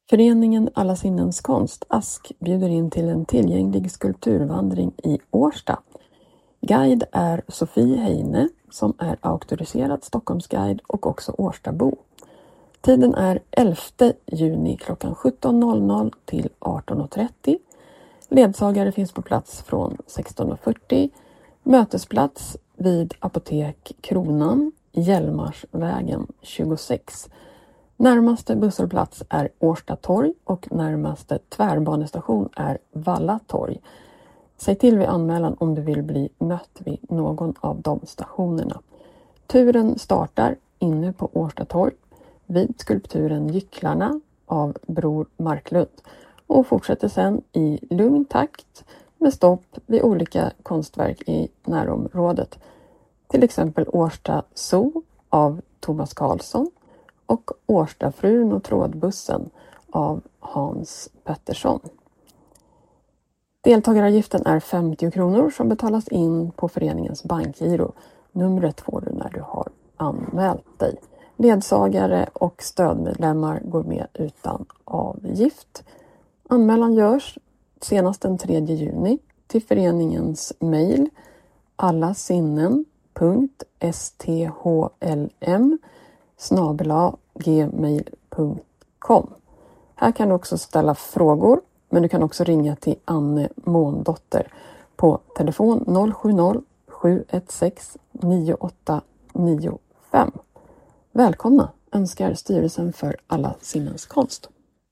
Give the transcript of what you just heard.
Föreningen Alla sinnens konst, ASK, bjuder in till en tillgänglig skulpturvandring i Årsta. Guide är Sofie Heine, som är auktoriserad Stockholmsguide och också Årstabo. Tiden är 11 juni klockan 17.00 till 18.30. Ledsagare finns på plats från 16.40. Mötesplats vid Apotek Kronan, Hjälmarsvägen 26. Närmaste busshållplats är Årsta torg och närmaste tvärbanestation är Valla torg. Säg till vid anmälan om du vill bli mött vid någon av de stationerna. Turen startar inne på Årsta torg vid skulpturen Gycklarna av Bror Marklund och fortsätter sedan i lugn takt med stopp vid olika konstverk i närområdet. Till exempel Årsta Zoo av Thomas Karlsson och Årstafrun och trådbussen av Hans Pettersson. Deltagaravgiften är 50 kronor som betalas in på föreningens bankgiro. Numret får du när du har anmält dig. Ledsagare och stödmedlemmar går med utan avgift. Anmälan görs senast den 3 juni till föreningens mejl allasinnen.sthlm@gmail.com. Här kan du också ställa frågor, men du kan också ringa till Anne Måndotter på telefon 070-716-9895. Välkomna önskar styrelsen för Alla sinnens konst.